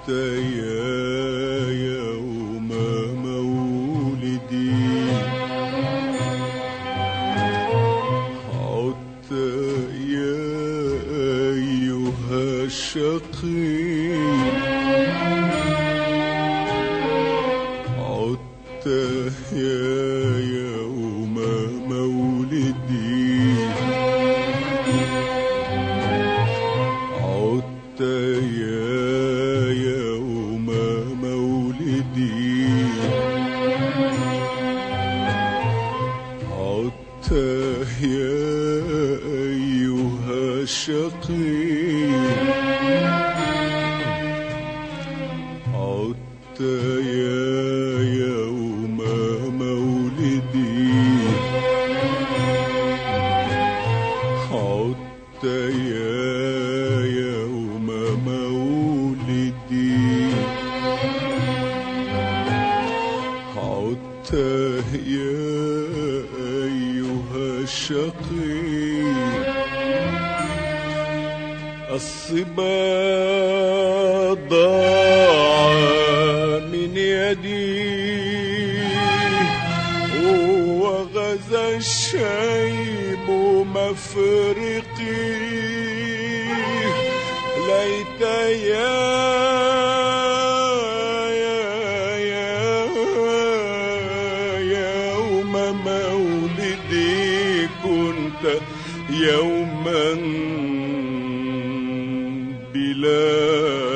يا يوم مولدي، عدت يا أيها الشقي، عدت يا يوم مولدي، عدت يا يوم مولدي، عدت يا أيها الشقي، عدت يا يوم مولدي، عدت يا يوم مولدي، عدت يا أيها الشقي. الصبا ضاع من يدي، وغزا الشيب مفرقي، ليت يوم مولدي كنت يوما بلا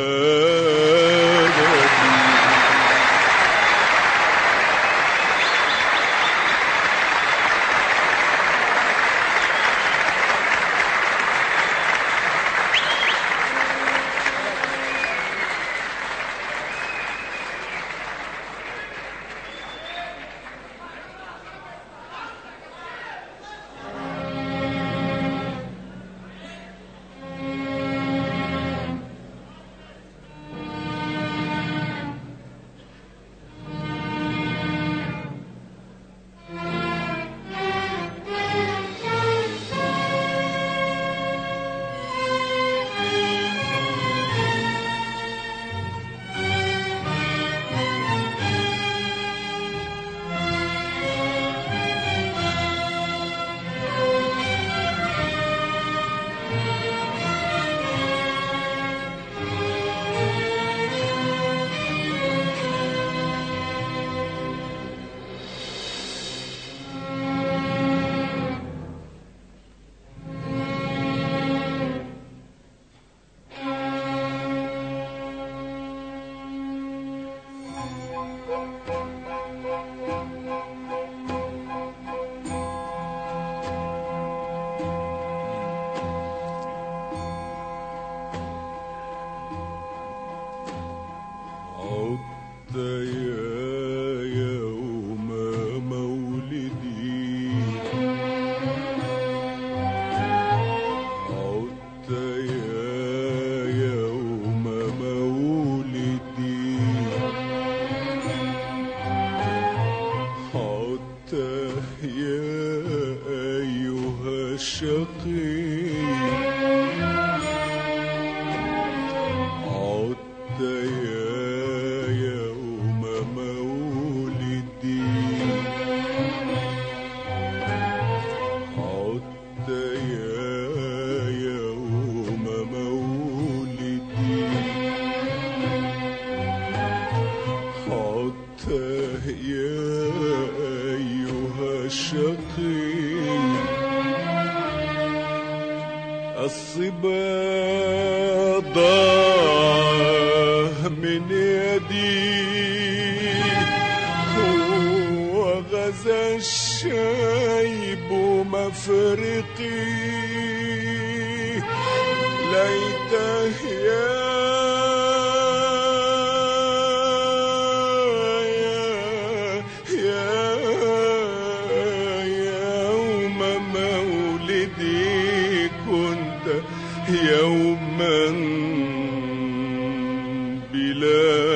عدت يا يوم مولدي، عدت يا يوم مولدي، عدت يا أيها الشقي، عدت يا يوم مولدي، عدت يا يوم مولدي، عدت يا أيها الشقي. الصبا ضاع من يدي، وغزا الشيب مفرقي، ليته يوم مولدي كنت يوما بلا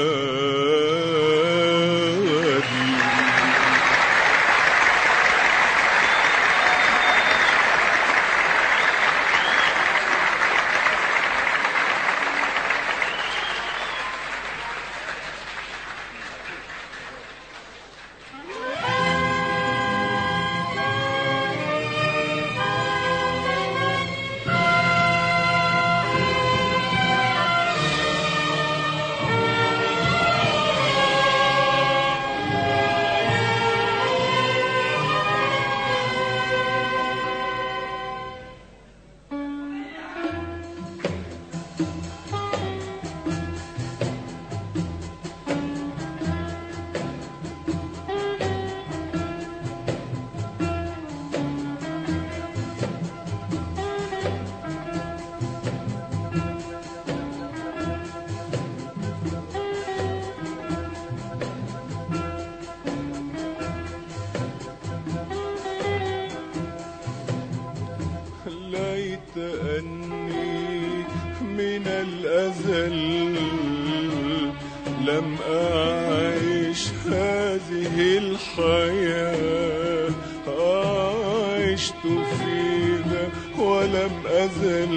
لم أعيش هذه الحياة، عشت فيها ولم أزل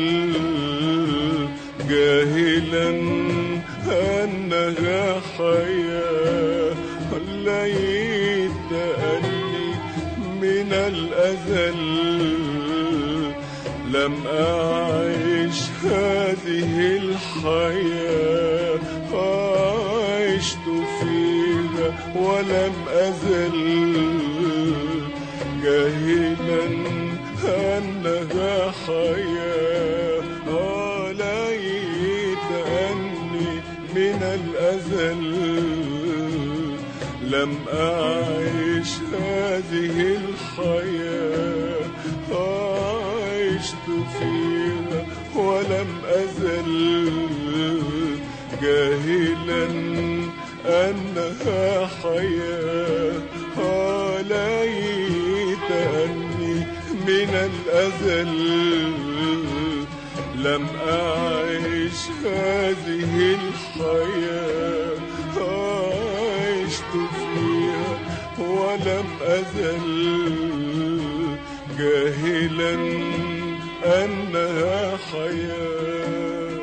جاهلا أنها حياة. ليت أني من الأزل لم أعيش هذه الحياة، عشت فيها ولم أزل جاهلا أنها حياة. ليت أني من الأزل لم أعيش هذه الحياة، عشت فيها ولم أزل جاهلا أنها حياة. ليت أني من الأزل لم أعيش هذه الحياة، عشت فيها ولم أزل جاهلا أنها حياة.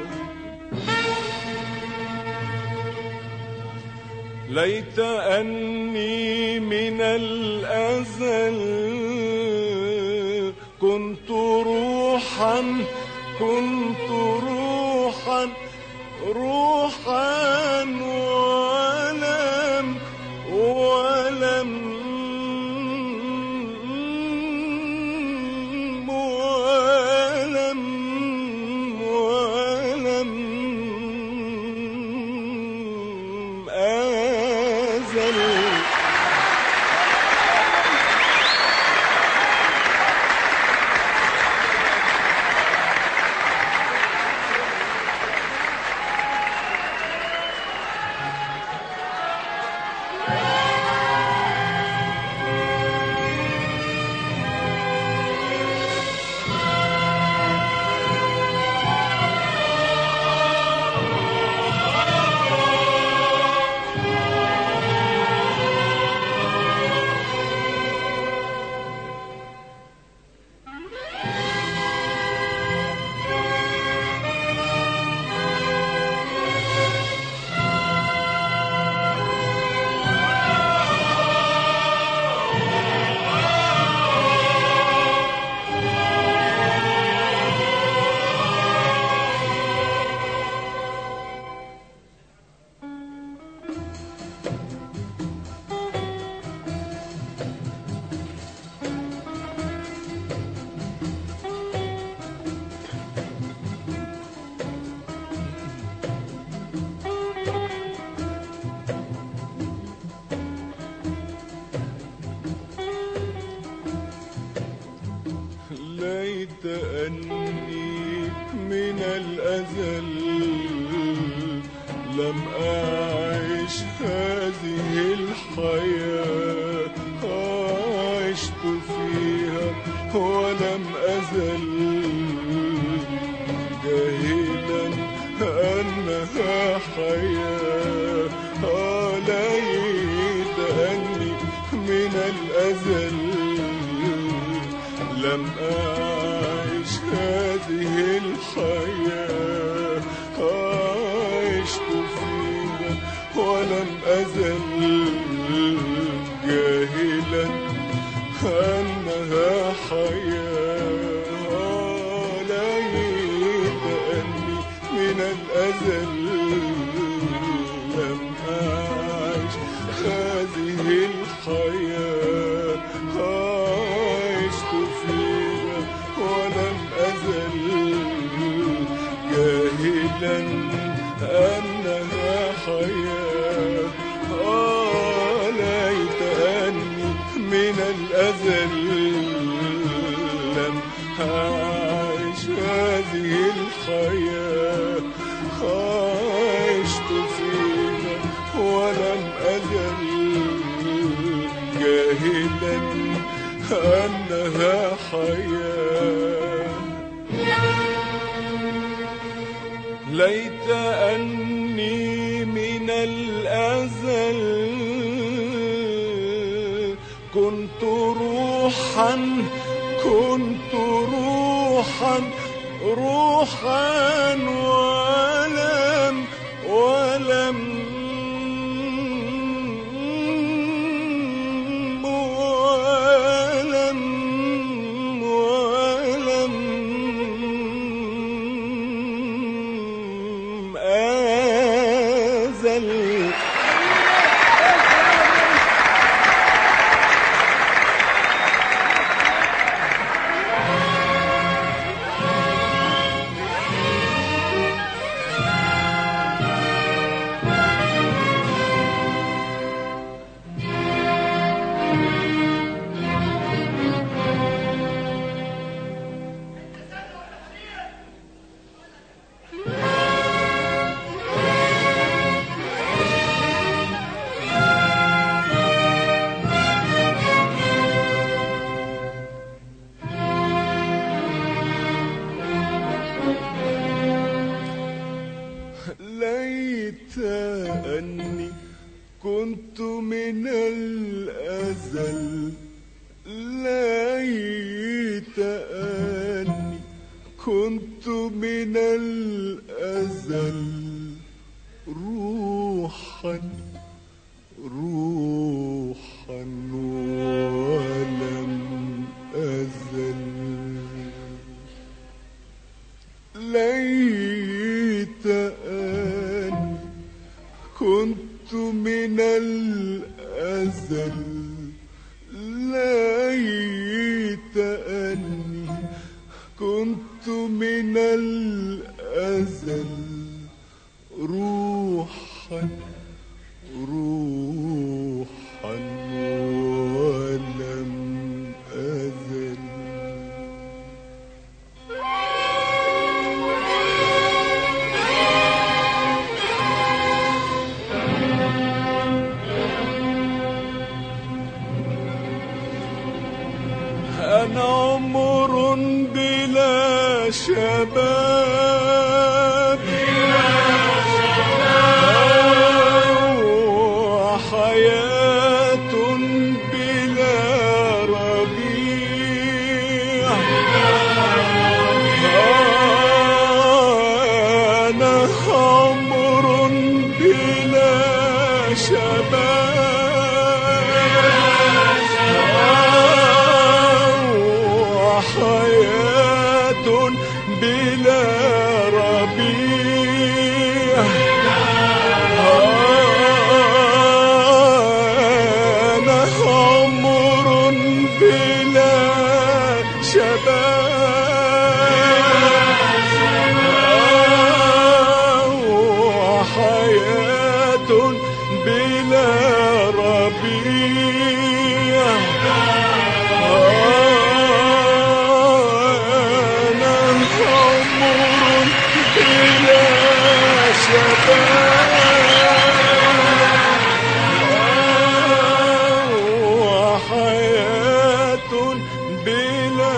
ليت أني من الأزل كنت روحا ليت أني من الأزل لم أعيش هذه الحياة، عشت فيها ولم أزل جاهلا أنها حياة. ليت أني من الأزل لم أعيش هذه الحياة، عشت فيها ولم أزل جاهلا أنها حياة. ليت أني من الأزل لم أعيش هذه الحياة، عشت فيها ولم أزل جاهلا أنها حياة. ليت أني من الأزل لم أعيش هذه الحياة، عشت فيها ولم أزل جاهلا أنها حياة. ليت أني من من الأزل كنت روحا ولم أزل. ليت أني كنت من الأزل، ليت أني كنت من الأزل روحا ولم أزل. ليت أني كنت من الأزل، ليت أني كنت من الأزل روحا ولم أزل. أنا عمر بلا شباب، وحياة بلا ربيع. أنا عمر بلا شباب، حياة بلا ربيع. أنا عمر بلا شباب، وحياة بلا ربيع. وحياة بلا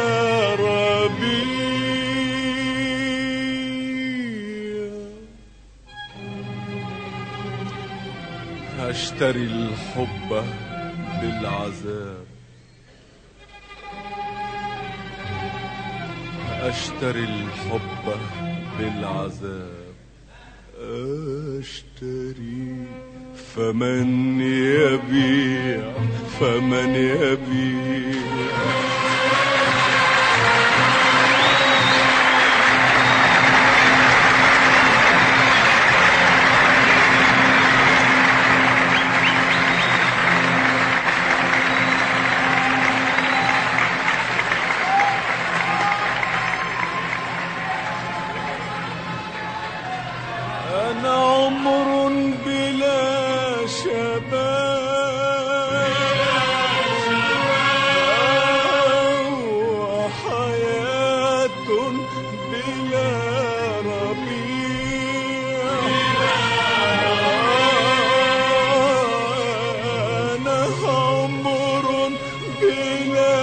ربيع. أشتري الحب بالعذاب، أشتري الحب بالعذاب. أشتري فمن يبيع، فمن يبيع. أنا عمر بلا شباب، وحياة بلا ربيع. أنا عمر بلا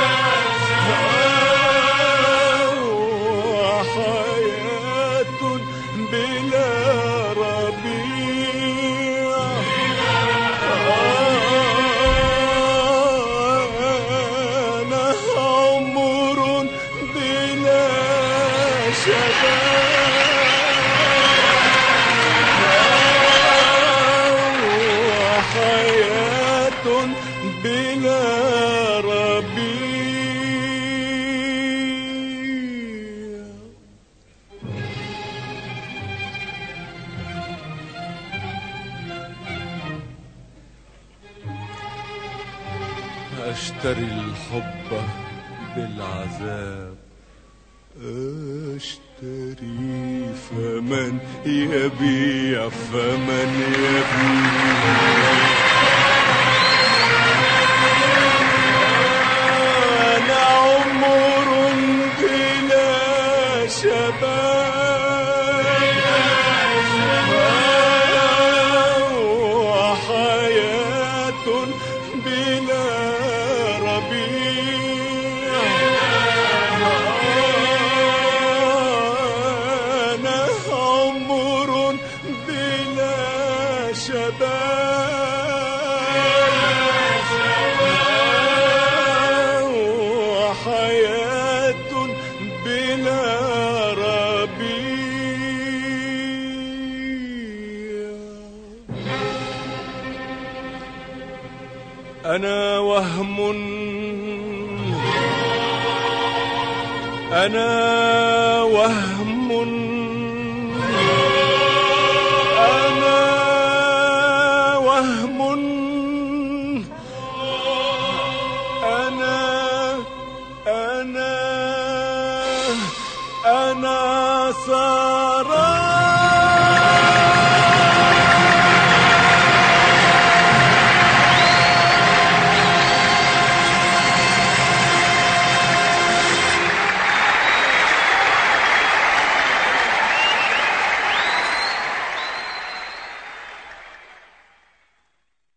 شباب، وحياة بلا ربيع أنا عمر بلا شباب وحياة بلا ربيع أشتري الحب بالعذاب أشتري فمن يبيع فمن يبيع أنا عمر بلا شباب وحياة بلا ربيع أنا عمر بلا شباب وحياة بلا ربيع أنا وهم أنا وهم أنا وهم أنا سراب